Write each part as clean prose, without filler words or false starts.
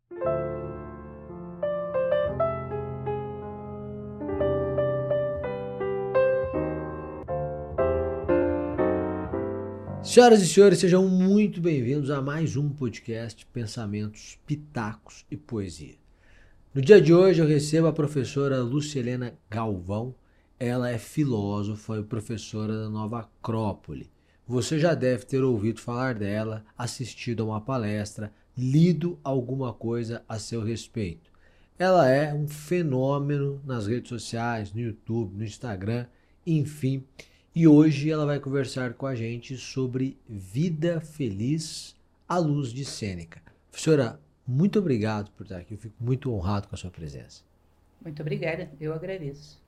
Senhoras e senhores, sejam muito bem-vindos a mais um podcast Pensamentos, Pitacos e Poesia. No dia de hoje eu recebo a professora Lucielena Galvão. Ela é filósofa e professora da Nova Acrópole. Você já deve ter ouvido falar dela, assistido a uma palestra, lido alguma coisa a seu respeito. Ela é um fenômeno nas redes sociais, no YouTube, no Instagram, enfim. E hoje ela vai conversar com a gente sobre vida feliz à luz de Sêneca. Professora, muito obrigado por estar aqui. Eu fico muito honrado com a sua presença. Muito obrigada, eu agradeço.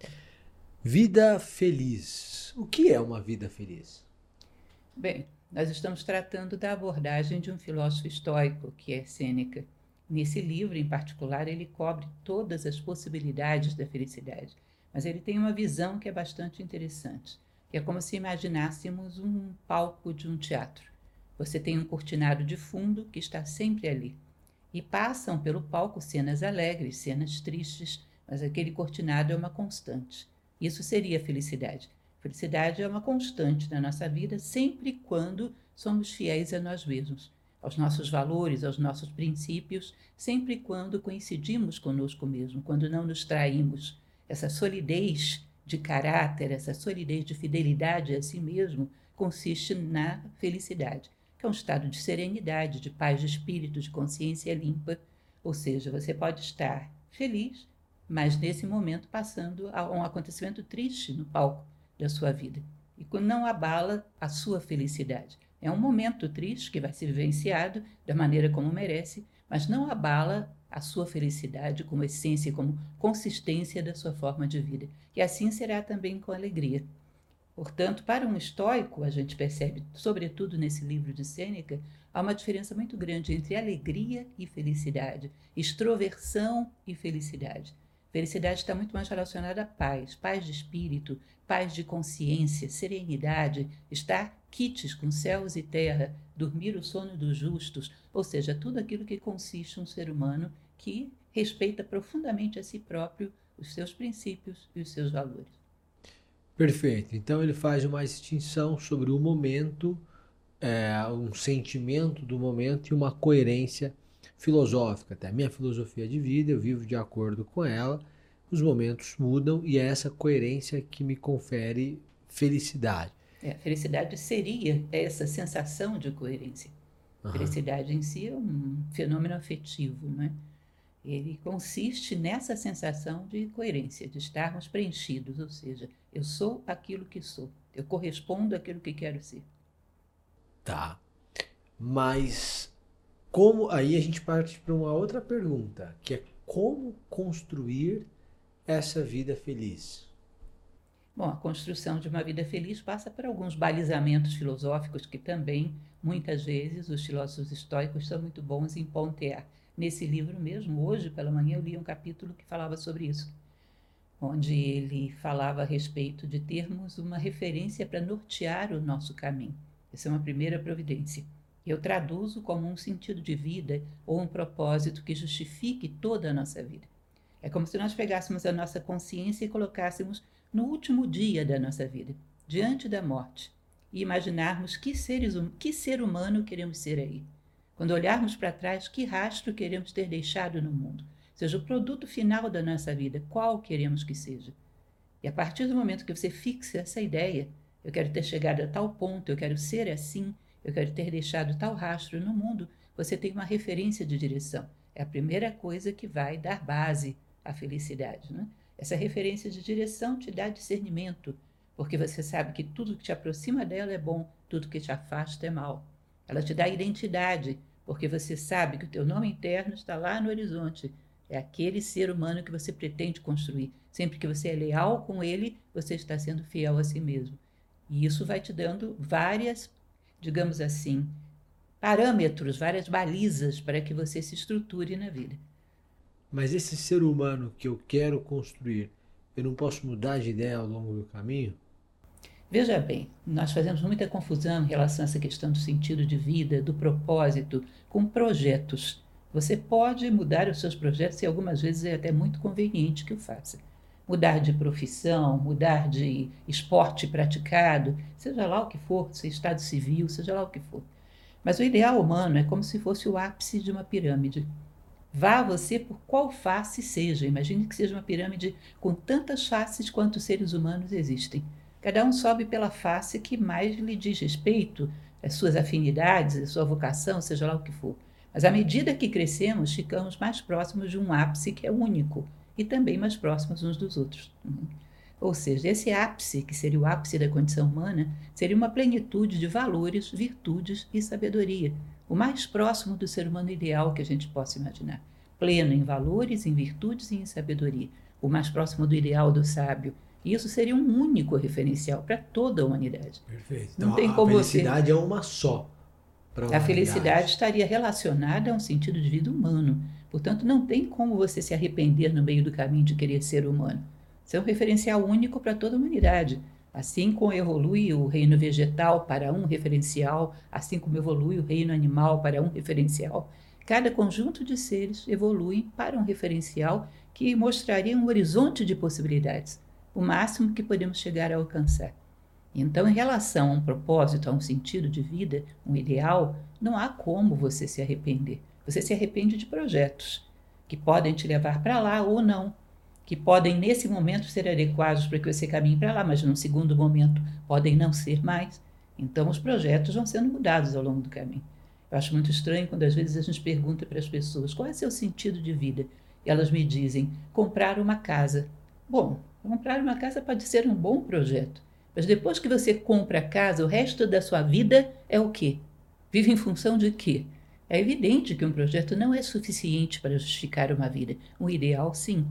Vida feliz. O que é uma vida feliz? Bem, nós estamos tratando da abordagem de um filósofo estoico, que é Sêneca. Nesse livro, em particular, ele cobre todas as possibilidades da felicidade, mas ele tem uma visão que é bastante interessante, que é como se imaginássemos um palco de um teatro. Você tem um cortinado de fundo que está sempre ali, e passam pelo palco cenas alegres, cenas tristes, mas aquele cortinado é uma constante. Isso seria felicidade. Felicidade é uma constante na nossa vida, sempre quando somos fiéis a nós mesmos, aos nossos valores, aos nossos princípios, sempre quando coincidimos conosco mesmo, quando não nos traímos. Essa solidez de caráter, essa solidez de fidelidade a si mesmo, consiste na felicidade, que é um estado de serenidade, de paz de espírito, de consciência limpa. Ou seja, você pode estar feliz, mas nesse momento passando a um acontecimento triste no palco da sua vida, e não abala a sua felicidade. É um momento triste que vai ser vivenciado da maneira como merece, mas não abala a sua felicidade como essência, como consistência da sua forma de vida. E assim será também com a alegria. Portanto, para um estoico, a gente percebe, sobretudo nesse livro de Sêneca, há uma diferença muito grande entre alegria e felicidade, extroversão e felicidade. Felicidade está muito mais relacionada à paz, paz de espírito, paz de consciência, serenidade, estar quites com céus e terra, dormir o sono dos justos, ou seja, tudo aquilo que consiste um ser humano que respeita profundamente a si próprio, os seus princípios e os seus valores. Perfeito. Então ele faz uma distinção sobre o momento, um sentimento do momento e uma coerência filosófica. Até a minha filosofia de vida, eu vivo de acordo com ela, os momentos mudam e é essa coerência que me confere felicidade. Felicidade seria essa sensação de coerência. Felicidade em si é um fenômeno afetivo, não é? Ele consiste nessa sensação de coerência, de estarmos preenchidos, ou seja, eu sou aquilo que sou, eu correspondo àquilo que quero ser. Tá. Mas como aí a gente parte para uma outra pergunta, que é como construir essa vida feliz? Bom, a construção de uma vida feliz passa por alguns balizamentos filosóficos que também, muitas vezes, os filósofos estoicos são muito bons em pontear. Nesse livro mesmo, hoje pela manhã, eu li um capítulo que falava sobre isso, onde ele falava a respeito de termos uma referência para nortear o nosso caminho. Essa é uma primeira providência. Eu traduzo como um sentido de vida ou um propósito que justifique toda a nossa vida. É como se nós pegássemos a nossa consciência e colocássemos no último dia da nossa vida, diante da morte, e imaginarmos que ser humano queremos ser aí. Quando olharmos para trás, que rastro queremos ter deixado no mundo? Seja o produto final da nossa vida, qual queremos que seja? E a partir do momento que você fixa essa ideia, eu quero ter chegado a tal ponto, eu quero ser assim, eu quero ter deixado tal rastro no mundo, você tem uma referência de direção. É a primeira coisa que vai dar base à felicidade, né? Essa referência de direção te dá discernimento, porque você sabe que tudo que te aproxima dela é bom, tudo que te afasta é mal. Ela te dá identidade, porque você sabe que o teu nome interno está lá no horizonte. É aquele ser humano que você pretende construir. Sempre que você é leal com ele, você está sendo fiel a si mesmo. E isso vai te dando várias, digamos assim, parâmetros, várias balizas para que você se estruture na vida. Mas esse ser humano que eu quero construir, eu não posso mudar de ideia ao longo do caminho? Veja bem, nós fazemos muita confusão em relação a essa questão do sentido de vida, do propósito, com projetos. Você pode mudar os seus projetos e algumas vezes é até muito conveniente que o faça. Mudar de profissão, mudar de esporte praticado, seja lá o que for, se estado civil, seja lá o que for. Mas o ideal humano é como se fosse o ápice de uma pirâmide. Vá você por qual face seja. Imagine que seja uma pirâmide com tantas faces quanto seres humanos existem. Cada um sobe pela face que mais lhe diz respeito, as suas afinidades, a sua vocação, seja lá o que for. Mas à medida que crescemos, ficamos mais próximos de um ápice que é único e também mais próximos uns dos outros. Ou seja, esse ápice, que seria o ápice da condição humana, seria uma plenitude de valores, virtudes e sabedoria, o mais próximo do ser humano ideal que a gente possa imaginar. Pleno em valores, em virtudes e em sabedoria, o mais próximo do ideal do sábio. E isso seria um único referencial para toda a humanidade. Perfeito. Não Então tem a como felicidade é uma só para a A felicidade humanidade. estaria relacionada a um sentido de vida humano. Portanto, não tem como você se arrepender no meio do caminho de querer ser humano. Isso é um referencial único para toda a humanidade. Assim como evolui o reino vegetal para um referencial, assim como evolui o reino animal para um referencial, cada conjunto de seres evolui para um referencial que mostraria um horizonte de possibilidades, o máximo que podemos chegar a alcançar. Então, em relação a um propósito, a um sentido de vida, um ideal, não há como você se arrepender. Você se arrepende de projetos que podem te levar para lá ou não, que podem nesse momento ser adequados para que você caminhe para lá, mas num segundo momento podem não ser mais. Então, os projetos vão sendo mudados ao longo do caminho. Eu acho muito estranho quando às vezes a gente pergunta para as pessoas qual é seu sentido de vida. E elas me dizem comprar uma casa. Bom, comprar uma casa pode ser um bom projeto. Mas depois que você compra a casa, o resto da sua vida é o quê? Vive em função de quê? É evidente que um projeto não é suficiente para justificar uma vida. Um ideal, sim.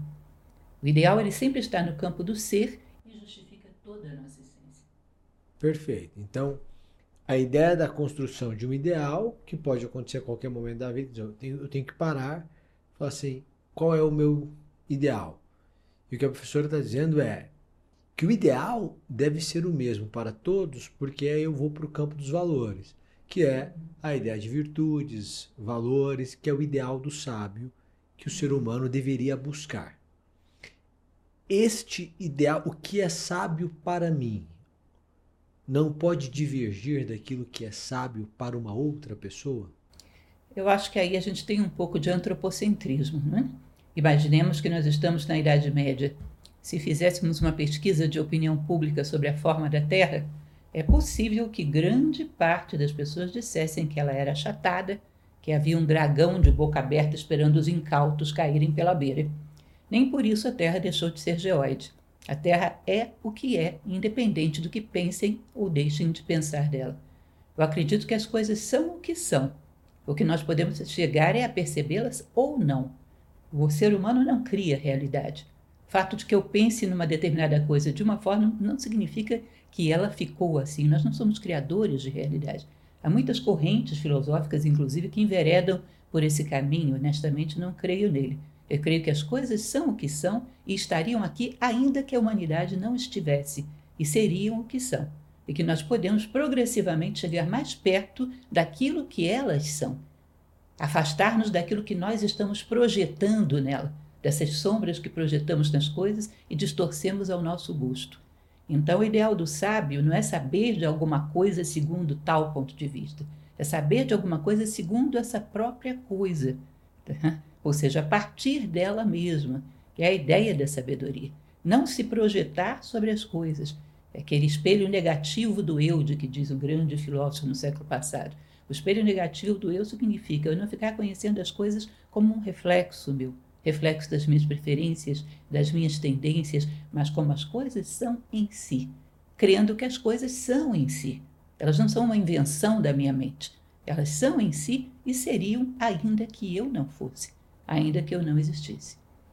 O ideal ele sempre está no campo do ser e justifica toda a nossa essência. Perfeito. Então, a ideia da construção de um ideal, que pode acontecer a qualquer momento da vida, eu tenho que parar e falar assim, qual é o meu ideal? E o que a professora está dizendo é que o ideal deve ser o mesmo para todos, porque aí eu vou para o campo dos valores, que é a ideia de virtudes, valores, que é o ideal do sábio que o ser humano deveria buscar. Este ideal, o que é sábio para mim, não pode divergir daquilo que é sábio para uma outra pessoa? Eu acho que aí a gente tem um pouco de antropocentrismo, né? Imaginemos que nós estamos na Idade Média. Se fizéssemos uma pesquisa de opinião pública sobre a forma da Terra, é possível que grande parte das pessoas dissessem que ela era achatada, que havia um dragão de boca aberta esperando os incautos caírem pela beira. Nem por isso a Terra deixou de ser geóide. A Terra é o que é, independente do que pensem ou deixem de pensar dela. Eu acredito que as coisas são o que são. O que nós podemos chegar é a percebê-las ou não. O ser humano não cria realidade. O fato de que eu pense numa determinada coisa de uma forma não significa que ela ficou assim. Nós não somos criadores de realidade. Há muitas correntes filosóficas, inclusive, que enveredam por esse caminho. Honestamente, não creio nele. Eu creio que as coisas são o que são e estariam aqui ainda que a humanidade não estivesse, e seriam o que são. E que nós podemos progressivamente chegar mais perto daquilo que elas são. Afastar-nos daquilo que nós estamos projetando nela, dessas sombras que projetamos nas coisas e distorcemos ao nosso gosto. Então, o ideal do sábio não é saber de alguma coisa segundo tal ponto de vista, é saber de alguma coisa segundo essa própria coisa, ou seja, a partir dela mesma, que é a ideia da sabedoria. Não se projetar sobre as coisas, é aquele espelho negativo do eu, de que diz um grande filósofo no século passado. O espelho negativo do eu significa eu não ficar conhecendo as coisas como um reflexo meu, reflexo das minhas preferências, das minhas tendências, mas como as coisas são em si, crendo que as coisas são em si. Elas não são uma invenção da minha mente. Elas são em si e seriam ainda que eu não fosse, ainda que eu não existisse.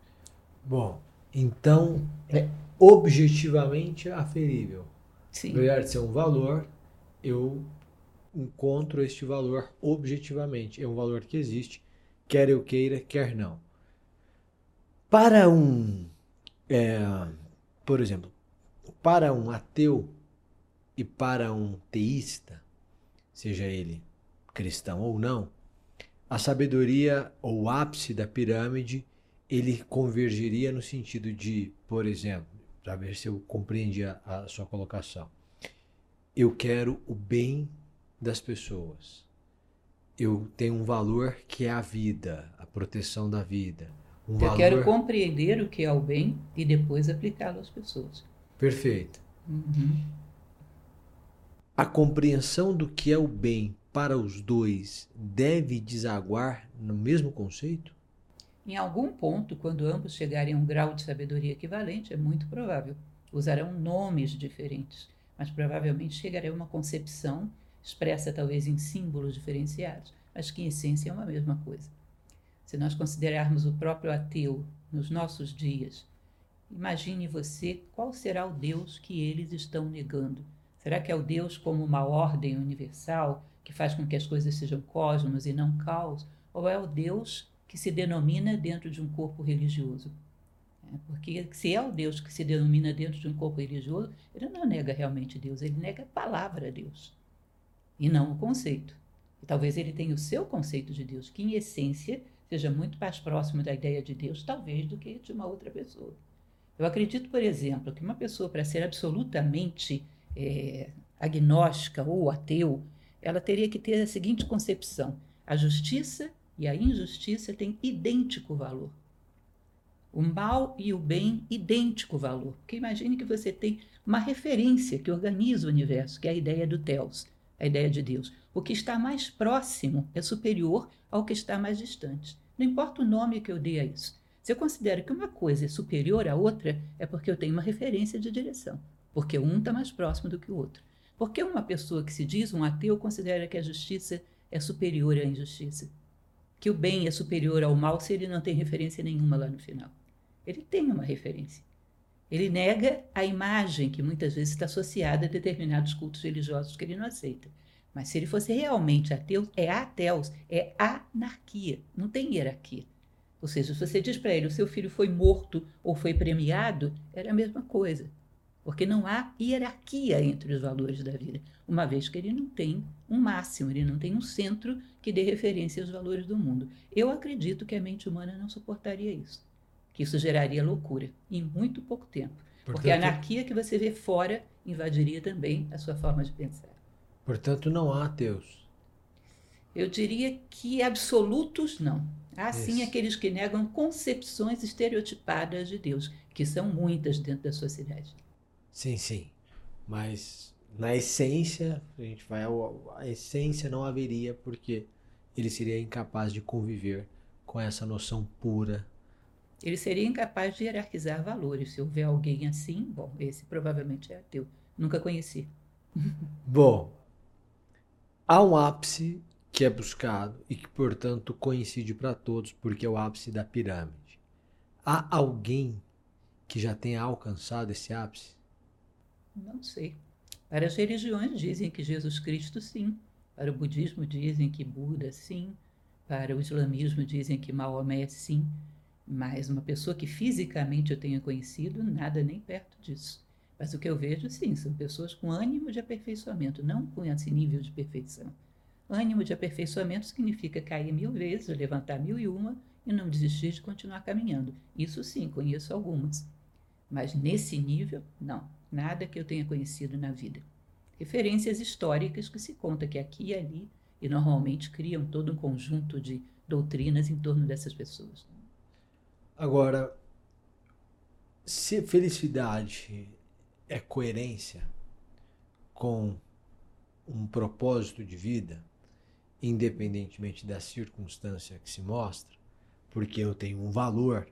Bom, então é objetivamente aferível. Sim, Apesar de ser um valor, eu encontro este valor objetivamente. É um valor que existe, quer eu queira, quer não. Para é, por exemplo, para um ateu e para um teísta, seja ele cristão ou não, a sabedoria, ou o ápice da pirâmide, ele convergiria no sentido de, por exemplo, para ver se eu compreendi a sua colocação. Eu quero o bem das pessoas. Eu tenho um valor que é a vida, a proteção da vida. Um Eu quero valor compreender o que é o bem e depois aplicá-lo às pessoas. perfeito. A compreensão do que é o bem para os dois deve desaguar no mesmo conceito? Em algum ponto, quando ambos chegarem a um grau de sabedoria equivalente, é muito provável. Usarão nomes diferentes, mas provavelmente chegarão a uma concepção expressa talvez em símbolos diferenciados, mas que em essência é uma mesma coisa. Se nós considerarmos o próprio ateu nos nossos dias, imagine você qual será o Deus que eles estão negando. Será que é o Deus como uma ordem universal que faz com que as coisas sejam cosmos e não caos? Ou é o Deus que se denomina dentro de um corpo religioso? Porque se é o Deus que se denomina dentro de um corpo religioso, ele não nega realmente Deus, ele nega a palavra Deus e não o conceito. E talvez ele tenha o seu conceito de Deus, que em essência seja muito mais próximo da ideia de Deus, talvez, do que de uma outra pessoa. Eu acredito, por exemplo, que uma pessoa, para ser absolutamente agnóstica ou ateu, ela teria que ter a seguinte concepção: a justiça e a injustiça têm idêntico valor. O mal e o bem, idêntico valor. Porque imagine que você tem uma referência que organiza o universo, que é a ideia do Theos, a ideia de Deus. O que está mais próximo é superior ao que está mais distante. Não importa o nome que eu dê a isso. Se eu considero que uma coisa é superior à outra, é porque eu tenho uma referência de direção. Porque um está mais próximo do que o outro. Porque uma pessoa que se diz um ateu considera que a justiça é superior à injustiça? Que o bem é superior ao mal se ele não tem referência nenhuma lá no final? Ele tem uma referência. Ele nega a imagem que muitas vezes está associada a determinados cultos religiosos que ele não aceita. Mas se ele fosse realmente ateu, é ateus, é anarquia, não tem hierarquia. Ou seja, se você diz para ele o seu filho foi morto ou foi premiado, era a mesma coisa. Porque não há hierarquia entre os valores da vida, uma vez que ele não tem um máximo, ele não tem um centro que dê referência aos valores do mundo. Eu acredito que a mente humana não suportaria isso, que isso geraria loucura em muito pouco tempo. Porque a anarquia que você vê fora invadiria também a sua forma de pensar. Portanto, não há ateus. Eu diria que absolutos não. Há sim aqueles que negam concepções estereotipadas de Deus, que são muitas dentro da sociedade. Sim, sim. Mas na essência, a essência não haveria, porque ele seria incapaz de conviver com essa noção pura. Ele seria incapaz de hierarquizar valores. Se houver alguém assim, bom, esse provavelmente é ateu. Nunca conheci. Bom, há um ápice que é buscado e que, portanto, coincide para todos, porque é o ápice da pirâmide. Há alguém que já tenha alcançado esse ápice? Não sei. Para as religiões dizem que Jesus Cristo sim. Para o budismo dizem que Buda sim. Para o islamismo dizem que Maomé sim. Mas uma pessoa que fisicamente eu tenha conhecido, nada nem perto disso. Mas o que eu vejo, sim, são pessoas com ânimo de aperfeiçoamento, não com esse nível de perfeição. Ânimo de aperfeiçoamento significa cair 1000 vezes, levantar 1001 e não desistir de continuar caminhando. Isso sim, conheço algumas. Mas nesse nível, não. Nada que eu tenha conhecido na vida. Referências históricas que se conta que aqui e ali, e normalmente criam todo um conjunto de doutrinas em torno dessas pessoas. Agora, se felicidade é coerência com um propósito de vida, independentemente da circunstância que se mostra, porque eu tenho um valor,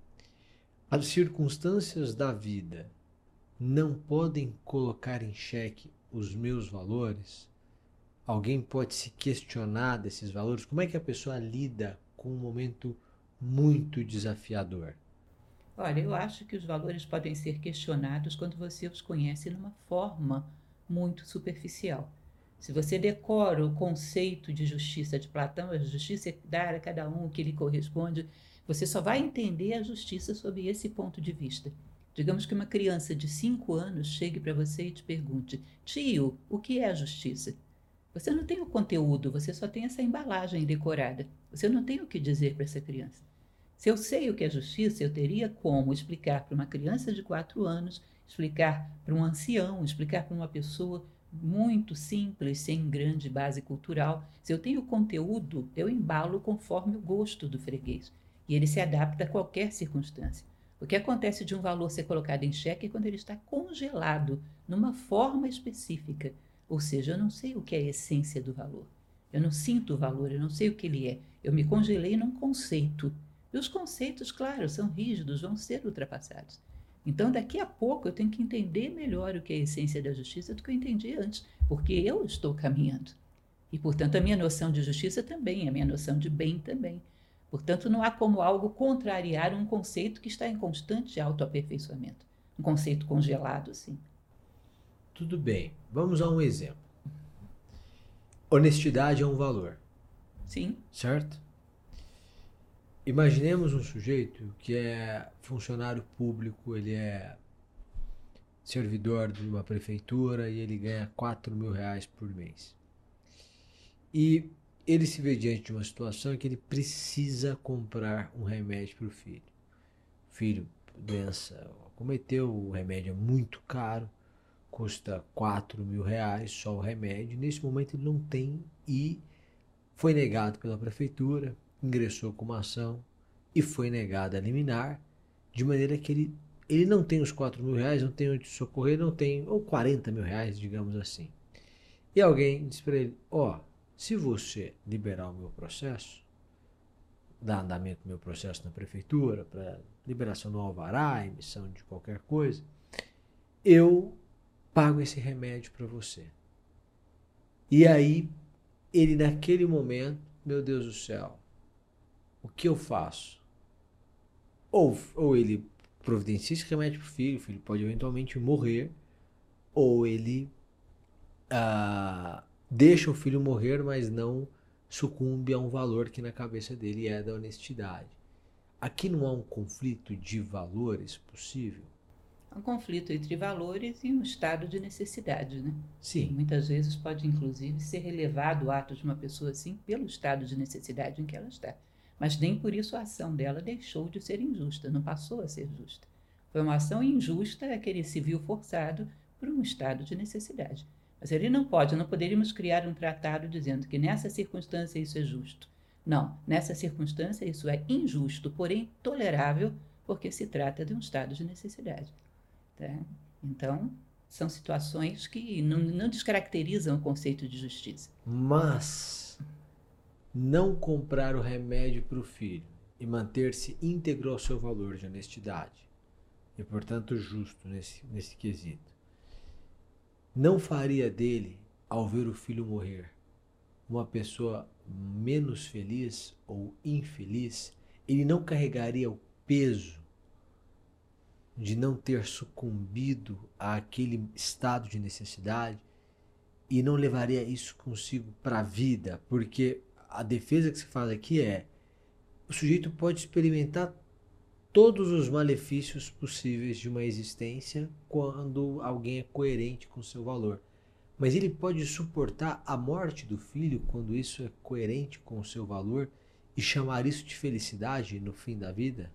as circunstâncias da vida não podem colocar em xeque os meus valores? Alguém pode se questionar desses valores? Como é que a pessoa lida com um momento muito desafiador? Olha, eu acho que os valores podem ser questionados quando você os conhece numa forma muito superficial. Se você decora o conceito de justiça de Platão, a justiça é dar a cada um o que lhe corresponde, você só vai entender a justiça sob esse ponto de vista. Digamos que uma criança de 5 anos chegue para você e te pergunte: tio, o que é a justiça? Você não tem o conteúdo, você só tem essa embalagem decorada. Você não tem o que dizer para essa criança. Se eu sei o que é justiça, eu teria como explicar para uma criança de 4 anos, explicar para um ancião, explicar para uma pessoa muito simples, sem grande base cultural. Se eu tenho conteúdo, eu embalo conforme o gosto do freguês. E ele se adapta a qualquer circunstância. O que acontece de um valor ser colocado em xeque é quando ele está congelado numa forma específica. Ou seja, eu não sei o que é a essência do valor. Eu não sinto o valor, eu não sei o que ele é. Eu me congelei num conceito. E os conceitos, claro, são rígidos, vão ser ultrapassados. Então, daqui a pouco, eu tenho que entender melhor o que é a essência da justiça do que eu entendi antes, porque eu estou caminhando. E, portanto, a minha noção de justiça também, a minha noção de bem também. Portanto, não há como algo contrariar um conceito que está em constante autoaperfeiçoamento. Um conceito congelado, assim. Tudo bem. Vamos a um exemplo. Honestidade é um valor, Sim, certo? Imaginemos um sujeito que é funcionário público, ele é servidor de uma prefeitura e ele ganha 4 mil reais por mês. E ele se vê diante de uma situação em que ele precisa comprar um remédio para o filho. O filho, doença, cometeu, o remédio é muito caro, custa 4 mil reais só o remédio. Nesse momento ele não tem e foi negado pela prefeitura, ingressou com uma ação e foi negado a liminar, de maneira que ele não tem os 4 mil reais, não tem onde socorrer, não tem, ou 40 mil reais, digamos assim. E alguém disse para ele, ó, se você liberar o meu processo, dar andamento ao meu processo na prefeitura, para liberação do alvará, emissão de qualquer coisa, eu pago esse remédio para você. E aí, ele naquele momento, meu Deus do céu, o que eu faço? Ou ele providencia esse remédio para o filho pode eventualmente morrer, ou ele deixa o filho morrer, mas não sucumbe a um valor que na cabeça dele é da honestidade. Aqui não há um conflito de valores possível? um conflito entre valores e um estado de necessidade, né? E Sim. muitas vezes pode, inclusive, ser relevado o ato de uma pessoa assim pelo estado de necessidade em que ela está. Mas nem por isso a ação dela deixou de ser injusta, não passou a ser justa. Foi uma ação injusta a que ele se viu forçado por um estado de necessidade. Mas ele não poderíamos criar um tratado dizendo que nessa circunstância isso é justo. Não, nessa circunstância isso é injusto, porém tolerável, porque se trata de um estado de necessidade. Tá? Então, são situações que não descaracterizam o conceito de justiça. Mas não comprar o remédio para o filho e manter-se íntegro ao seu valor de honestidade e, portanto, justo nesse quesito, não faria dele, ao ver o filho morrer, uma pessoa menos feliz ou infeliz? Ele não carregaria o peso de não ter sucumbido àquele estado de necessidade e não levaria isso consigo para a vida? Porque a defesa que se faz aqui é: o sujeito pode experimentar todos os malefícios possíveis de uma existência quando alguém é coerente com seu valor. Mas ele pode suportar a morte do filho quando isso é coerente com o seu valor e chamar isso de felicidade no fim da vida?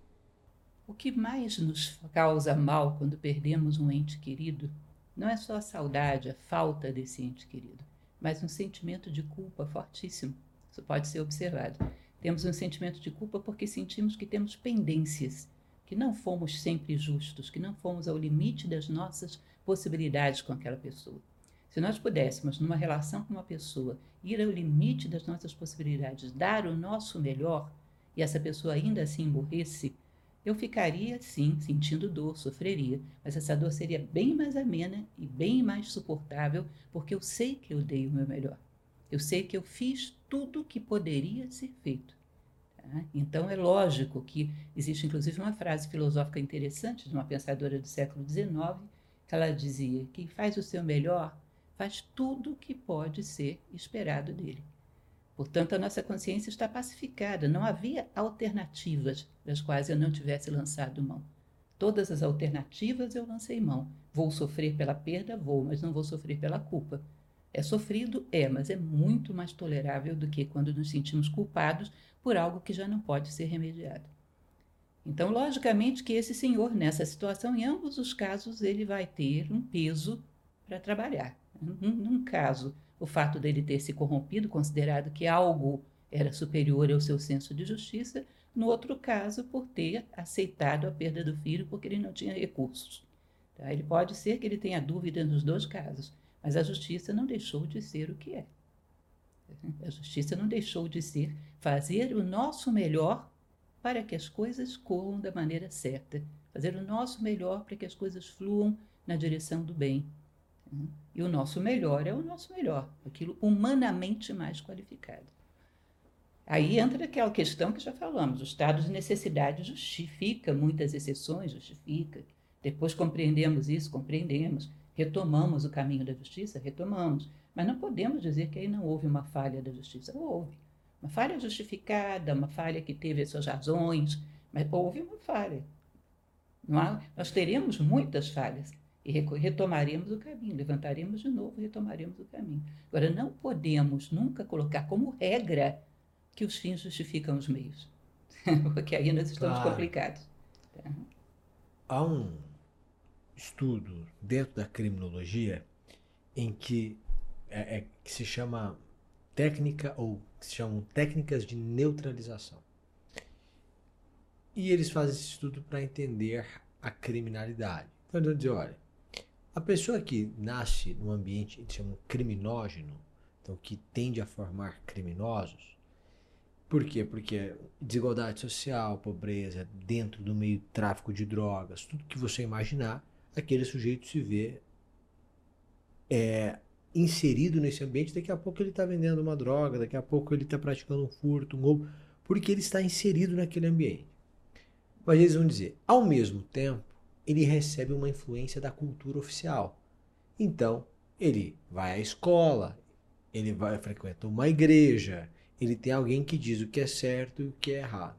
O que mais nos causa mal quando perdemos um ente querido não é só a saudade, a falta desse ente querido, mas um sentimento de culpa fortíssimo. Isso pode ser observado. Temos um sentimento de culpa porque sentimos que temos pendências, que não fomos sempre justos, que não fomos ao limite das nossas possibilidades com aquela pessoa. Se nós pudéssemos, numa relação com uma pessoa, ir ao limite das nossas possibilidades, dar o nosso melhor, e essa pessoa ainda assim morresse, eu ficaria, sim, sentindo dor, sofreria, mas essa dor seria bem mais amena e bem mais suportável, porque eu sei que eu dei o meu melhor. Eu sei que eu fiz tudo o que poderia ser feito. Tá? Então, é lógico que existe, inclusive, uma frase filosófica interessante de uma pensadora do século XIX, que ela dizia: quem faz o seu melhor faz tudo o que pode ser esperado dele. Portanto, a nossa consciência está pacificada, não havia alternativas das quais eu não tivesse lançado mão. Todas as alternativas eu lancei mão. Vou sofrer pela perda? Vou, mas não vou sofrer pela culpa. É sofrido? Mas é muito mais tolerável do que quando nos sentimos culpados por algo que já não pode ser remediado. Então, logicamente que esse senhor, nessa situação, em ambos os casos, ele vai ter um peso para trabalhar. Num caso, o fato dele ter se corrompido, considerado que algo era superior ao seu senso de justiça, no outro caso, por ter aceitado a perda do filho porque ele não tinha recursos. Tá? Ele pode ser que ele tenha dúvida nos dois casos, mas a justiça não deixou de ser o que é. A justiça não deixou de ser fazer o nosso melhor para que as coisas corram da maneira certa, fazer o nosso melhor para que as coisas fluam na direção do bem. E o nosso melhor é o nosso melhor, aquilo humanamente mais qualificado. Aí entra aquela questão que já falamos, o estado de necessidade justifica muitas exceções, justifica. Depois compreendemos isso, compreendemos, retomamos o caminho da justiça, retomamos. Mas não podemos dizer que aí não houve uma falha da justiça, houve. Uma falha justificada, uma falha que teve as suas razões, mas houve uma falha. Nós teremos muitas falhas e retomaremos o caminho, levantaremos de novo e retomaremos o caminho. Agora, não podemos nunca colocar como regra que os fins justificam os meios, porque aí nós estamos complicados. Tá? Há um estudo dentro da criminologia em que que se chama técnica ou que se chamam técnicas de neutralização. E eles fazem esse estudo para entender a criminalidade. Então, eles vão dizer, olha, a pessoa que nasce num ambiente que se chama criminógeno, então que tende a formar criminosos, por quê? Porque desigualdade social, pobreza, dentro do meio tráfico de drogas, tudo que você imaginar, aquele sujeito se vê inserido nesse ambiente, daqui a pouco ele está vendendo uma droga, daqui a pouco ele está praticando um furto, um roubo, porque ele está inserido naquele ambiente. Mas eles vão dizer, ao mesmo tempo, ele recebe uma influência da cultura oficial. Então, ele vai à escola, ele frequenta uma igreja, ele tem alguém que diz o que é certo e o que é errado.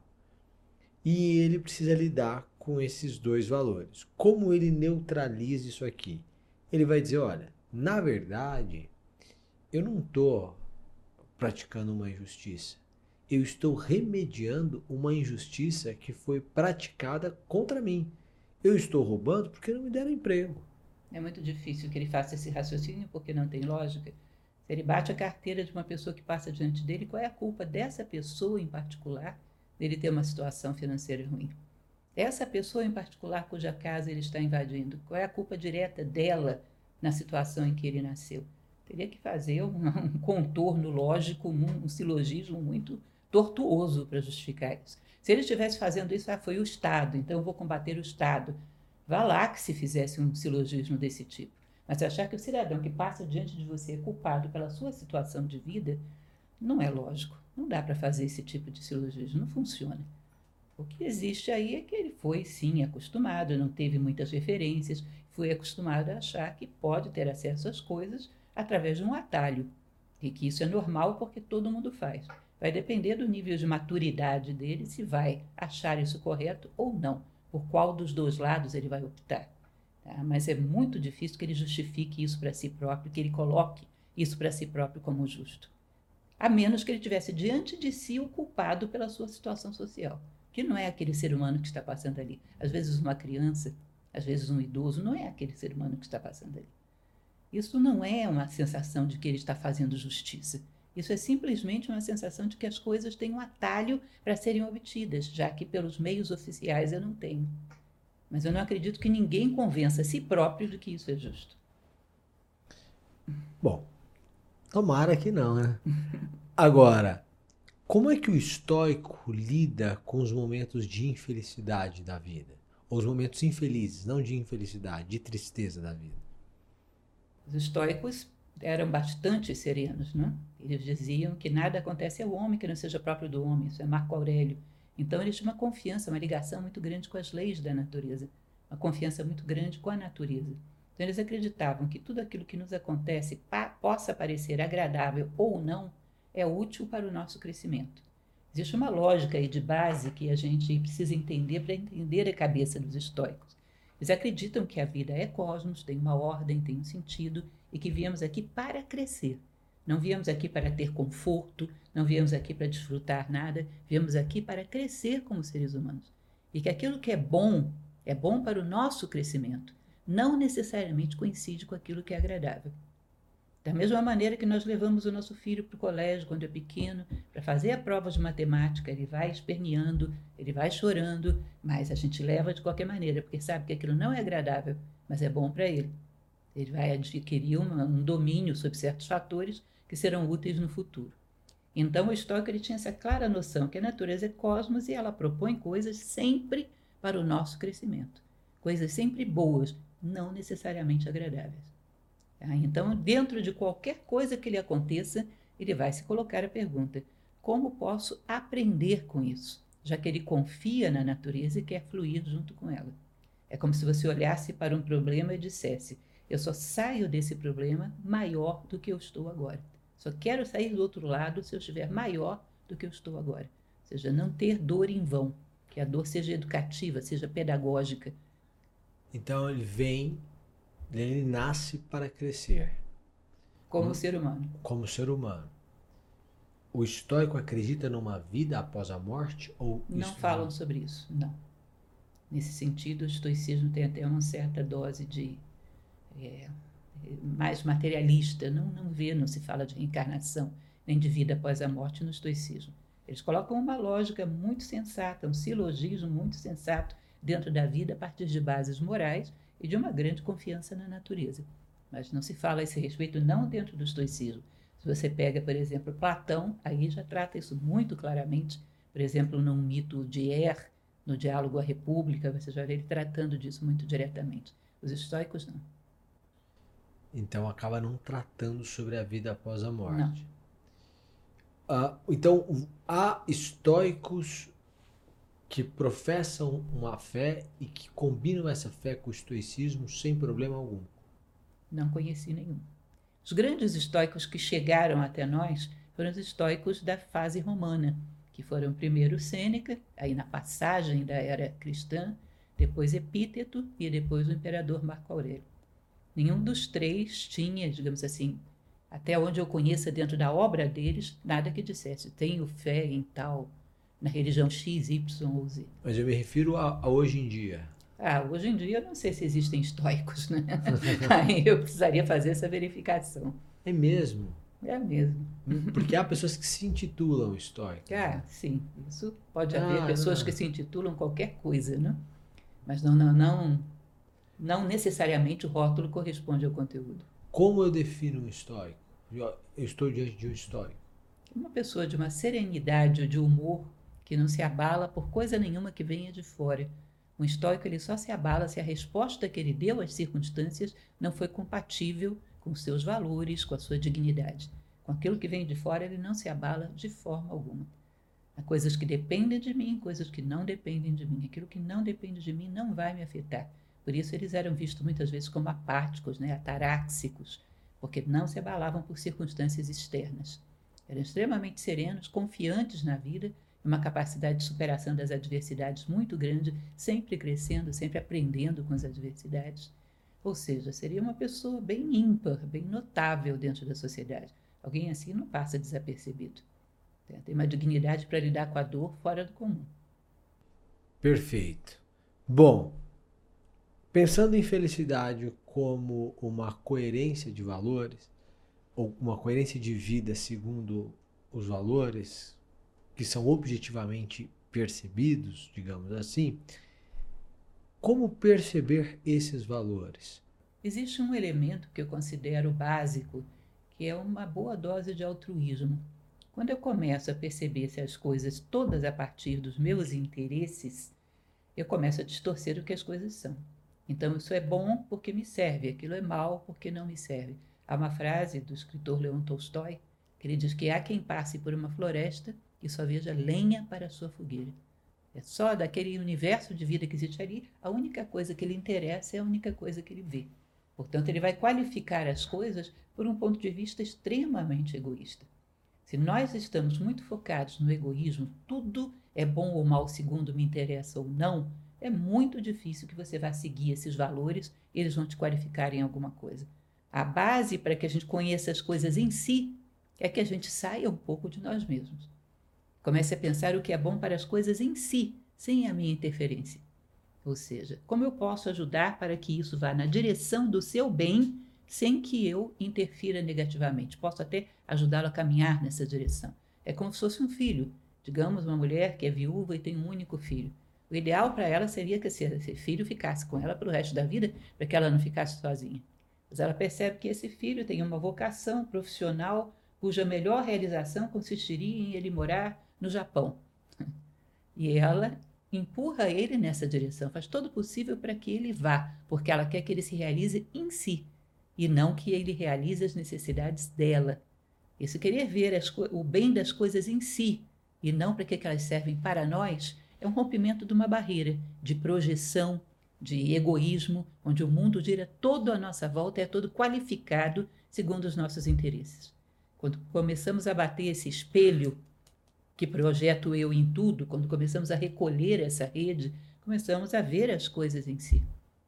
E ele precisa lidar com esses dois valores. Como ele neutraliza isso aqui? Ele vai dizer, olha, na verdade, eu não estou praticando uma injustiça. Eu estou remediando uma injustiça que foi praticada contra mim. Eu estou roubando porque não me deram emprego. É muito difícil que ele faça esse raciocínio porque não tem lógica. Se ele bate a carteira de uma pessoa que passa diante dele, qual é a culpa dessa pessoa em particular dele ter uma situação financeira ruim? Essa pessoa em particular cuja casa ele está invadindo, qual é a culpa direta dela na situação em que ele nasceu? Teria que fazer um contorno lógico, um silogismo muito tortuoso para justificar isso. Se ele estivesse fazendo isso, foi o Estado, então eu vou combater o Estado. Vá lá que se fizesse um silogismo desse tipo. Mas achar que o cidadão que passa diante de você é culpado pela sua situação de vida, não é lógico. Não dá para fazer esse tipo de silogismo, não funciona. O que existe aí é que ele foi, sim, acostumado, não teve muitas referências, foi acostumado a achar que pode ter acesso às coisas através de um atalho, e que isso é normal porque todo mundo faz. Vai depender do nível de maturidade dele se vai achar isso correto ou não, por qual dos dois lados ele vai optar. Tá? Mas é muito difícil que ele justifique isso para si próprio, que ele coloque isso para si próprio como justo. A menos que ele tivesse diante de si o culpado pela sua situação social, que não é aquele ser humano que está passando ali. Às vezes uma criança, às vezes um idoso, não é aquele ser humano que está passando ali. Isso não é uma sensação de que ele está fazendo justiça. Isso é simplesmente uma sensação de que as coisas têm um atalho para serem obtidas, já que pelos meios oficiais eu não tenho. Mas eu não acredito que ninguém convença a si próprio de que isso é justo. Bom, tomara que não, né? Agora, como é que o estoico lida com os momentos de infelicidade da vida? Ou os momentos infelizes, não de infelicidade, de tristeza da vida? Os estoicos eram bastante serenos, não? Eles diziam que nada acontece ao homem que não seja próprio do homem, isso é Marco Aurélio. Então eles tinham uma confiança, uma ligação muito grande com as leis da natureza, uma confiança muito grande com a natureza. Então eles acreditavam que tudo aquilo que nos acontece, possa parecer agradável ou não, é útil para o nosso crescimento. Existe uma lógica aí de base que a gente precisa entender para entender a cabeça dos estoicos. Eles acreditam que a vida é cosmos, tem uma ordem, tem um sentido, e que viemos aqui para crescer. Não viemos aqui para ter conforto, não viemos aqui para desfrutar nada, viemos aqui para crescer como seres humanos. E que aquilo que é bom para o nosso crescimento, não necessariamente coincide com aquilo que é agradável. Da mesma maneira que nós levamos o nosso filho para o colégio quando é pequeno, para fazer a prova de matemática, ele vai esperneando, ele vai chorando, mas a gente leva de qualquer maneira, porque sabe que aquilo não é agradável, mas é bom para ele. Ele vai adquirir um domínio sobre certos fatores que serão úteis no futuro. Então, o estoico ele tinha essa clara noção que a natureza é cosmos e ela propõe coisas sempre para o nosso crescimento. Coisas sempre boas, não necessariamente agradáveis. Então, dentro de qualquer coisa que lhe aconteça, ele vai se colocar a pergunta: como posso aprender com isso? Já que ele confia na natureza e quer fluir junto com ela. É como se você olhasse para um problema e dissesse: eu só saio desse problema maior do que eu estou agora. Só quero sair do outro lado se eu estiver maior do que eu estou agora. Ou seja, não ter dor em vão, que a dor seja educativa, seja pedagógica. Então ele nasce para crescer. Como ser humano. Como ser humano. O estoico acredita numa vida após a morte? Ou não falam sobre isso, não. Nesse sentido, o estoicismo tem até uma certa dose de mais materialista, não se fala de reencarnação, nem de vida após a morte no estoicismo. Eles colocam uma lógica muito sensata, um silogismo muito sensato dentro da vida a partir de bases morais e de uma grande confiança na natureza. Mas não se fala a esse respeito não dentro do estoicismo. Se você pega, por exemplo, Platão, aí já trata isso muito claramente, por exemplo, num mito de no Diálogo à República, você já vê ele tratando disso muito diretamente. Os estoicos não. Então acaba não tratando sobre a vida após a morte. Não. Então há estoicos que professam uma fé e que combinam essa fé com o estoicismo sem problema algum. Não conheci nenhum. Os grandes estoicos que chegaram até nós foram os estoicos da fase romana, que foram primeiro Sêneca, aí na passagem da era cristã, depois Epíteto e depois o imperador Marco Aurélio. Nenhum dos três tinha, digamos assim, até onde eu conheça dentro da obra deles, nada que dissesse: tenho fé em tal, na religião X, Y ou Z. Mas eu me refiro a hoje em dia. Hoje em dia eu não sei se existem estoicos, né? Aí eu precisaria fazer essa verificação. É mesmo? É mesmo. Porque há pessoas que se intitulam estoicos. Sim. Isso pode haver pessoas que se intitulam qualquer coisa, né? Mas não necessariamente o rótulo corresponde ao conteúdo. Como eu defino um estoico? Eu estou diante de um estoico. Uma pessoa de uma serenidade ou de humor que não se abala por coisa nenhuma que venha de fora. Um estoico ele só se abala se a resposta que ele deu às circunstâncias não foi compatível com seus valores, com a sua dignidade. Com aquilo que vem de fora, ele não se abala de forma alguma. Há coisas que dependem de mim, coisas que não dependem de mim. Aquilo que não depende de mim não vai me afetar. Por isso eles eram vistos muitas vezes como apáticos, ataráxicos, porque não se abalavam por circunstâncias externas. Eram extremamente serenos, confiantes na vida, uma capacidade de superação das adversidades muito grande, sempre crescendo, sempre aprendendo com as adversidades. Ou seja, seria uma pessoa bem ímpar, bem notável dentro da sociedade. Alguém assim não passa desapercebido. Tem uma dignidade para lidar com a dor fora do comum. Perfeito. Bom, pensando em felicidade como uma coerência de valores, ou uma coerência de vida segundo os valores que são objetivamente percebidos, digamos assim, como perceber esses valores? Existe um elemento que eu considero básico, que é uma boa dose de altruísmo. Quando eu começo a perceber se as coisas todas a partir dos meus interesses, eu começo a distorcer o que as coisas são. Então, isso é bom porque me serve, aquilo é mal porque não me serve. Há uma frase do escritor Leon Tolstói, que ele diz que há quem passe por uma floresta e só veja lenha para a sua fogueira. É só daquele universo de vida que existe ali, a única coisa que lhe interessa é a única coisa que ele vê. Portanto, ele vai qualificar as coisas por um ponto de vista extremamente egoísta. Se nós estamos muito focados no egoísmo, tudo é bom ou mal segundo me interessa ou não, é muito difícil que você vá seguir esses valores e eles vão te qualificar em alguma coisa. A base para que a gente conheça as coisas em si é que a gente saia um pouco de nós mesmos. Comece a pensar o que é bom para as coisas em si, sem a minha interferência. Ou seja, como eu posso ajudar para que isso vá na direção do seu bem, sem que eu interfira negativamente. Posso até ajudá-lo a caminhar nessa direção. É como se fosse um filho. Digamos, uma mulher que é viúva e tem um único filho. O ideal para ela seria que esse filho ficasse com ela pelo resto da vida, para que ela não ficasse sozinha. Mas ela percebe que esse filho tem uma vocação profissional cuja melhor realização consistiria em ele morar no Japão. E ela empurra ele nessa direção, faz todo o possível para que ele vá, porque ela quer que ele se realize em si, e não que ele realize as necessidades dela. Esse querer ver o bem das coisas em si, e não para que elas servem para nós, é um rompimento de uma barreira de projeção, de egoísmo, onde o mundo gira todo à nossa volta e é todo qualificado segundo os nossos interesses. Quando começamos a bater esse espelho que projeto eu em tudo, quando começamos a recolher essa rede, começamos a ver as coisas em si.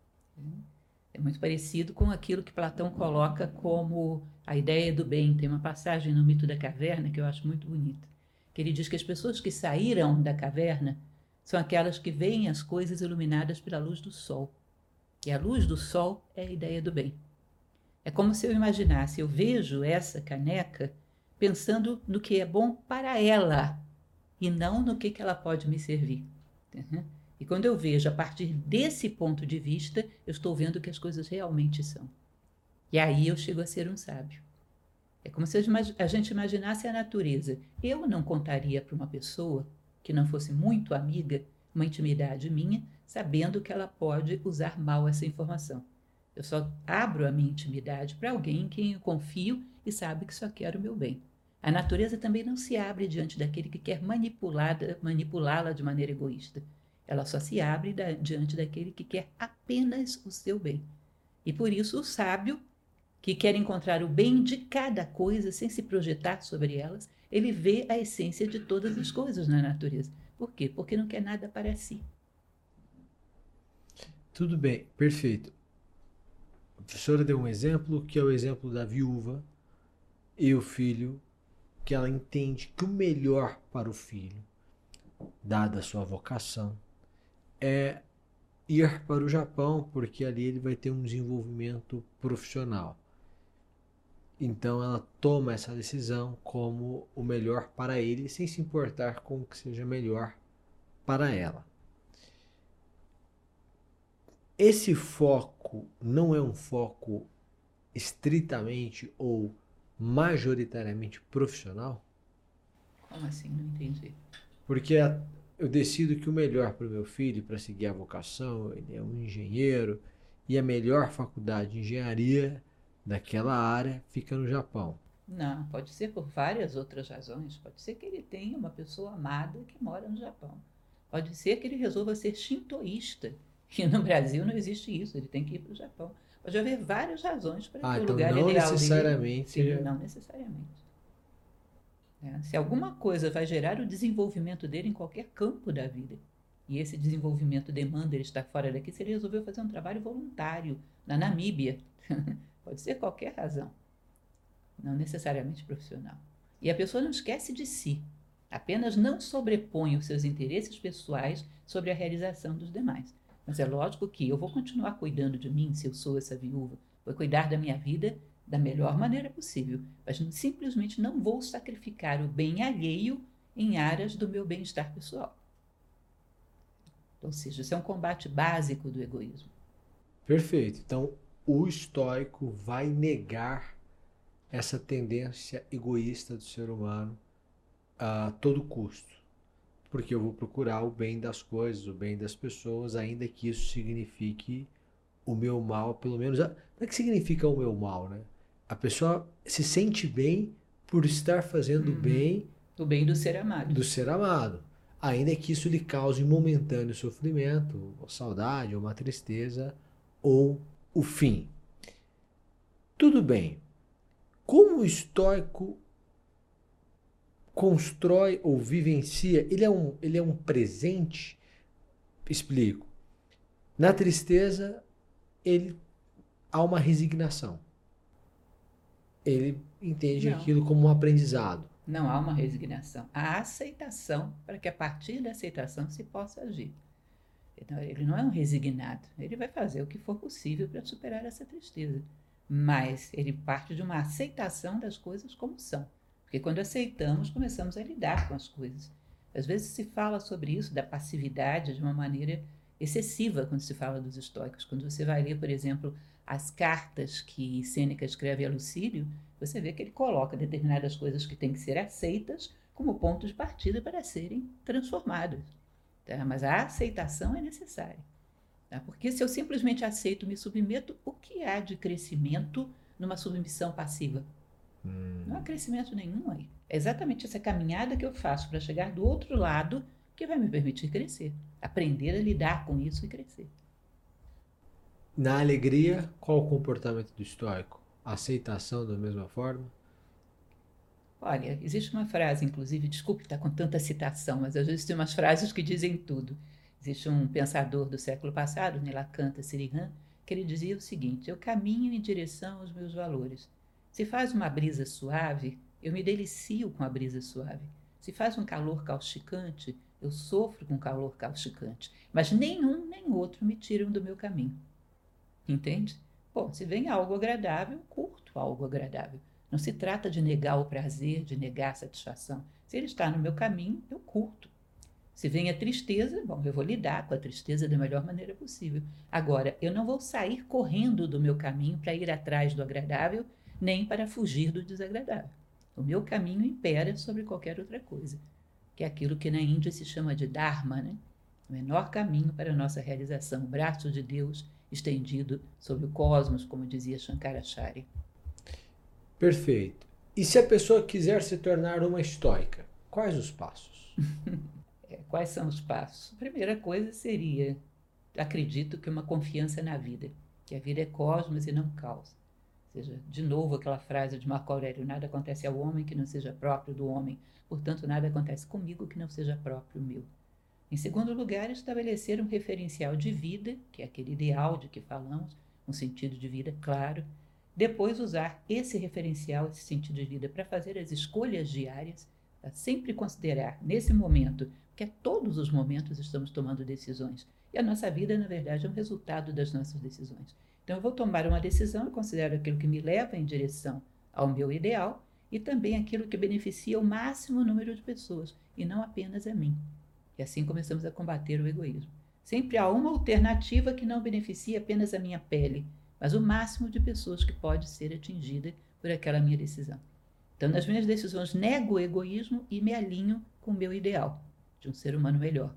É muito parecido com aquilo que Platão coloca como a ideia do bem. Tem uma passagem no Mito da Caverna que eu acho muito bonita, que ele diz que as pessoas que saíram da caverna são aquelas que veem as coisas iluminadas pela luz do sol. E a luz do sol é a ideia do bem. É como se eu imaginasse, eu vejo essa caneca pensando no que é bom para ela e não no que ela pode me servir. Uhum. E quando eu vejo a partir desse ponto de vista, eu estou vendo o que as coisas realmente são. E aí eu chego a ser um sábio. É como se a gente imaginasse a natureza. Eu não contaria para uma pessoa que não fosse muito amiga uma intimidade minha, sabendo que ela pode usar mal essa informação. Eu só abro a minha intimidade para alguém em quem eu confio e sabe que só quer o meu bem. A natureza também não se abre diante daquele que quer manipulá-la de maneira egoísta. Ela só se abre diante daquele que quer apenas o seu bem. E por isso o sábio, que quer encontrar o bem de cada coisa sem se projetar sobre elas, ele vê a essência de todas as coisas na natureza. Por quê? Porque não quer nada para si. Tudo bem, perfeito. A professora deu um exemplo, que é o exemplo da viúva e o filho, que ela entende que o melhor para o filho, dada a sua vocação, é ir para o Japão, porque ali ele vai ter um desenvolvimento profissional. Então ela toma essa decisão como o melhor para ele, sem se importar com o que seja melhor para ela. Esse foco não é um foco estritamente ou majoritariamente profissional? Como assim? Não entendi. Porque eu decido que o melhor para o meu filho, para seguir a vocação, ele é um engenheiro, e a melhor faculdade de engenharia daquela área fica no Japão. Não, pode ser por várias outras razões. Pode ser que ele tenha uma pessoa amada que mora no Japão. Pode ser que ele resolva ser shintoísta. E no Brasil não existe isso, ele tem que ir para o Japão. Pode haver várias razões para que o então lugar não ideal necessariamente dele... Sim, não necessariamente. Se alguma coisa vai gerar o desenvolvimento dele em qualquer campo da vida, e esse desenvolvimento demanda ele estar fora daqui, se ele resolveu fazer um trabalho voluntário na Namíbia, pode ser qualquer razão, não necessariamente profissional. E a pessoa não esquece de si, apenas não sobrepõe os seus interesses pessoais sobre a realização dos demais. Mas é lógico que eu vou continuar cuidando de mim, se eu sou essa viúva, vou cuidar da minha vida da melhor maneira possível, mas simplesmente não vou sacrificar o bem alheio em áreas do meu bem-estar pessoal. Ou seja, isso é um combate básico do egoísmo. Perfeito. Então, o estoico vai negar essa tendência egoísta do ser humano a todo custo. Porque eu vou procurar o bem das coisas, o bem das pessoas, ainda que isso signifique o meu mal, pelo menos. Não é que significa o meu mal, né? A pessoa se sente bem por estar fazendo bem. O bem do ser amado. Do ser amado. Ainda que isso lhe cause momentâneo sofrimento, ou saudade, ou uma tristeza, ou o fim. Tudo bem. Como o estoico constrói ou vivencia, ele é um presente? Explico. Na tristeza, há uma resignação. ele entende Não, aquilo como um aprendizado. não há uma resignação. Há aceitação para que a partir da aceitação se possa agir. Então, ele não é um resignado. Ele vai fazer o que for possível para superar essa tristeza. Mas ele parte de uma aceitação das coisas como são. Porque quando aceitamos, começamos a lidar com as coisas. Às vezes se fala sobre isso, da passividade, de uma maneira excessiva quando se fala dos estoicos. Quando você vai ler, por exemplo, as cartas que Sêneca escreve a Lucílio, você vê que ele coloca determinadas coisas que têm que ser aceitas como ponto de partida para serem transformadas. Tá? Mas a aceitação é necessária. Tá? Porque se eu simplesmente aceito, me submeto, o que há de crescimento numa submissão passiva? Não há crescimento nenhum aí. É exatamente essa caminhada que eu faço para chegar do outro lado que vai me permitir crescer. Aprender a lidar com isso e crescer. Na alegria, qual o comportamento do estoico? Aceitação da mesma forma? Olha, existe uma frase, inclusive, desculpe estar com tanta citação, mas às vezes tem umas frases que dizem tudo. Existe um pensador do século passado, Nilakanta Sirihan, que ele dizia o seguinte: eu caminho em direção aos meus valores. Se faz uma brisa suave, eu me delicio com a brisa suave. Se faz um calor causticante, eu sofro com o calor causticante. Mas nenhum nem outro me tiram do meu caminho. Entende? Bom, se vem algo agradável, curto algo agradável. Não se trata de negar o prazer, de negar a satisfação. Se ele está no meu caminho, eu curto. Se vem a tristeza, bom, eu vou lidar com a tristeza da melhor maneira possível. Agora, eu não vou sair correndo do meu caminho para ir atrás do agradável, nem para fugir do desagradável. O meu caminho impera sobre qualquer outra coisa, que é aquilo que na Índia se chama de Dharma, né? O menor caminho para a nossa realização, o braço de Deus estendido sobre o cosmos, como dizia Shankaracharya. Perfeito. E se a pessoa quiser se tornar uma estoica, quais os passos? Quais são os passos? A primeira coisa seria, acredito que uma confiança na vida, que a vida é cosmos e não caos. Ou seja, de novo aquela frase de Marco Aurélio: nada acontece ao homem que não seja próprio do homem, portanto nada acontece comigo que não seja próprio meu. Em segundo lugar, estabelecer um referencial de vida, que é aquele ideal de que falamos, um sentido de vida claro. Depois, usar esse referencial, esse sentido de vida, para fazer as escolhas diárias, tá? Sempre considerar, nesse momento, que a todos os momentos estamos tomando decisões. E a nossa vida, na verdade, é um resultado das nossas decisões. Então, eu vou tomar uma decisão e considero aquilo que me leva em direção ao meu ideal e também aquilo que beneficia o máximo número de pessoas, e não apenas a mim. E assim começamos a combater o egoísmo. Sempre há uma alternativa que não beneficia apenas a minha pele, mas o máximo de pessoas que pode ser atingida por aquela minha decisão. Então, nas minhas decisões, nego o egoísmo e me alinho com o meu ideal de um ser humano melhor.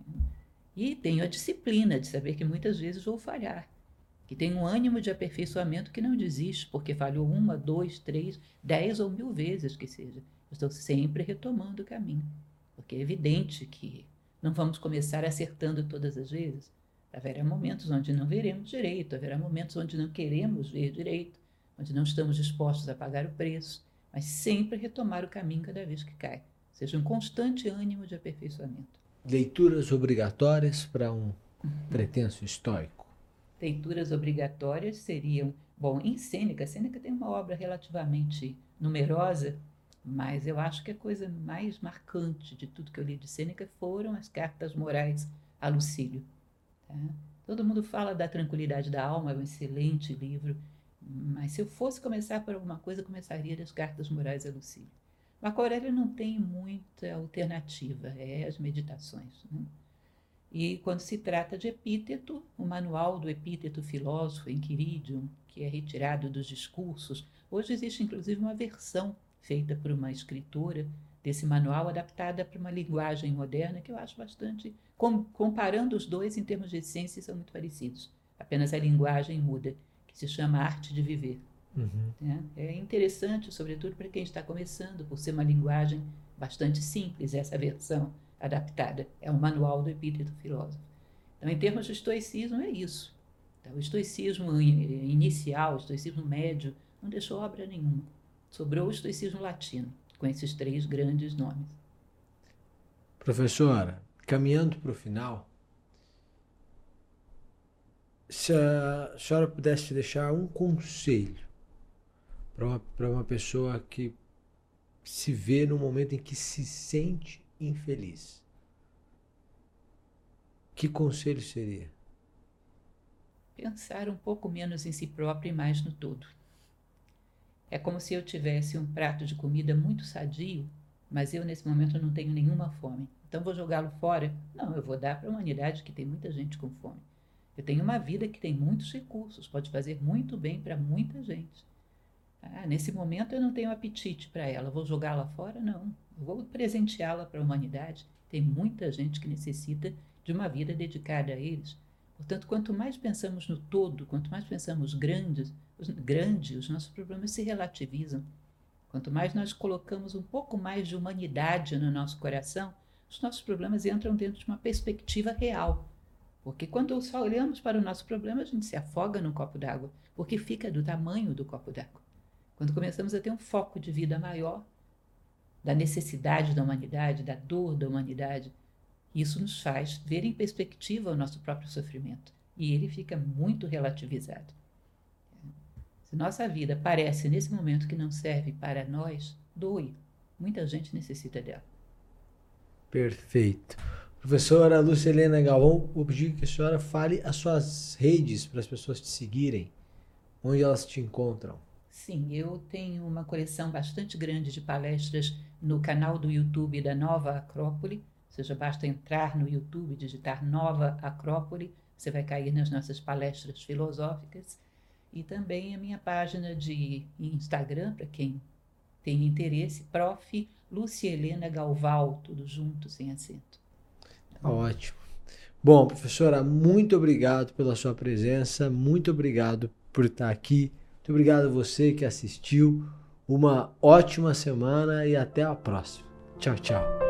E tenho a disciplina de saber que muitas vezes vou falhar, que tenho um ânimo de aperfeiçoamento que não desiste porque falhou 1, 2, 3, 10 ou 1000 vezes que seja. Eu estou sempre retomando o caminho. Porque é evidente que não vamos começar acertando todas as vezes. Haverá momentos onde não veremos direito, haverá momentos onde não queremos ver direito, onde não estamos dispostos a pagar o preço, mas sempre retomar o caminho cada vez que cai. Seja um constante ânimo de aperfeiçoamento. Leituras obrigatórias para um pretenso estoico. Leituras obrigatórias seriam, bom, em Sêneca tem uma obra relativamente numerosa, mas eu acho que a coisa mais marcante de tudo que eu li de Sêneca foram as cartas morais a Lucílio. Tá? Todo mundo fala da Tranquilidade da Alma, é um excelente livro, mas se eu fosse começar por alguma coisa, eu começaria das cartas morais a Lucílio. Marco Aurélio não tem muita alternativa, é as meditações, né? E quando se trata de epíteto, o manual do epíteto filósofo Enquiridium, que é retirado dos discursos, hoje existe inclusive uma versão feita por uma escritora desse manual, adaptada para uma linguagem moderna, que eu acho bastante, comparando os dois em termos de essência, são muito parecidos. Apenas a linguagem muda, que se chama Arte de Viver. Né? É interessante, sobretudo para quem está começando, por ser uma linguagem bastante simples, essa versão adaptada. É um manual do epíteto filósofo. Então, em termos de estoicismo, é isso. Então, o estoicismo inicial, o estoicismo médio, não deixou obra nenhuma. Sobrou o estoicismo latino, com esses 3 grandes nomes. Professora, caminhando para o final, se a senhora pudesse deixar um conselho para uma pessoa que se vê no momento em que se sente infeliz, que conselho seria? Pensar um pouco menos em si próprio e mais no todo. É como se eu tivesse um prato de comida muito sadio, mas eu nesse momento não tenho nenhuma fome. Então vou jogá-lo fora? Não, eu vou dar para a humanidade, que tem muita gente com fome. Eu tenho uma vida que tem muitos recursos, pode fazer muito bem para muita gente. Nesse momento eu não tenho apetite para ela, vou jogá-la fora? Não, eu vou presenteá-la para a humanidade. Tem muita gente que necessita de uma vida dedicada a eles. Portanto, quanto mais pensamos no todo, quanto mais pensamos grande, os nossos problemas se relativizam. Quanto mais nós colocamos um pouco mais de humanidade no nosso coração, os nossos problemas entram dentro de uma perspectiva real. Porque quando só olhamos para o nosso problema, a gente se afoga num copo d'água, porque fica do tamanho do copo d'água. Quando começamos a ter um foco de vida maior, da necessidade da humanidade, da dor da humanidade, isso nos faz ver em perspectiva o nosso próprio sofrimento. E ele fica muito relativizado. Se nossa vida parece nesse momento que não serve para nós, doe. Muita gente necessita dela. Perfeito. Professora Lucilena Galvão, vou pedir que a senhora fale as suas redes para as pessoas te seguirem, onde elas te encontram. Sim, eu tenho uma coleção bastante grande de palestras no canal do YouTube da Nova Acrópole, ou seja, basta entrar no YouTube, digitar Nova Acrópole, você vai cair nas nossas palestras filosóficas, e também a minha página de Instagram, para quem tem interesse, Prof. Lucielena Galvão, tudo junto, sem acento. Ótimo. Bom, professora, muito obrigado pela sua presença, muito obrigado por estar aqui, muito obrigado a você que assistiu, uma ótima semana e até a próxima. Tchau, tchau.